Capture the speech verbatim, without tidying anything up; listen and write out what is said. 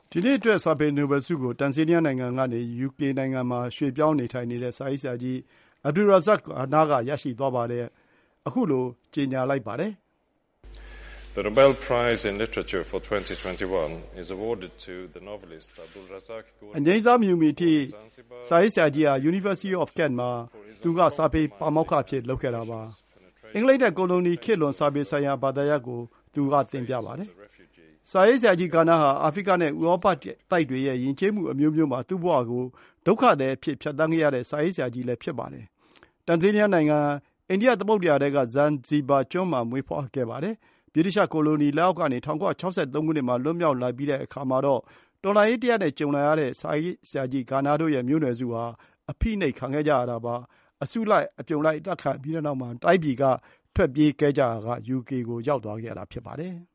ဒီနေ့အတွက်စာပေနိုဘယ်ဆုကိုတန်ဇေးနီးယားနိုင်ငံကနေ ယူ ကေ နိုင်ငံမှာရွှေ့ပြောင်းနေထိုင်နေတဲ့စာရေးဆရာကြီး Abdul Razak Gurnah ကရရှိသွားပါတယ်။အခုလိုကြေညာလိုက်ပါတယ်။ The Nobel Prize in Literature for twenty twenty-one is awarded to the novelist Abdul Razak Gurnah. အငြိမ်းစားမြူမီထိစာရေးဆရာကြီးဟာ University of Kent မှာသူကစာပေပါမောက္ခအဖြစ်လုပ်ခဲ့တာပါ။အင်္ဂလိပ်နဲ့ကိုလိုနီခေတ်လွန်စာပေဆိုင်ရာဘာသာရပ်ကိုသူကသင်ပြပါတယ်။စာရေးဆရာကြီးကာနာဟာအာဖရိကနဲ့ဥရောပတိုက်တွေရဲ့ယဉ်ကျေးမှုအမျိုးမျိုးမှာသူ့ဘဝကိုဒုက္ခသည်အဖြစ်ဖြတ်သန်းခဲ့ရတဲ့စာရေးဆရာကြီးလည်းဖြစ်ပါတယ်။တန်ဇေးနီးယားနိုင်ငံအိန္ဒိယသမုဒ္ဒရာထဲကဇန်ဇီဘာကျွန်းမှာမွေးဖွားခဲ့ပါတယ်။ဗြိတိသျှကိုလိုနီလက်အောက်ကနေ၁၉၆၃ ခုနှစ်မှာလွတ်မြောက်လာပြီးတဲ့အခါမှာတော့တော်လှန်ရေးတရပ်နဲ့ကြုံလာရတဲ့စာရေးဆရာကြီးဂါနာတို့ရဲ့မျိုးနွယ်စုဟာအဖိနှိပ်ခံခဲ့ကြရတာပါ။အစုလိုက်အပြုံလိုက်အသတ်ခံပြီးတဲ့နောက်မှာတိုင်းပြည်ကထွက်ပြေးခဲ့ကြရာကယူကေကိုရောက်သွားခဲ့ရတာဖြစ်ပါတယ်။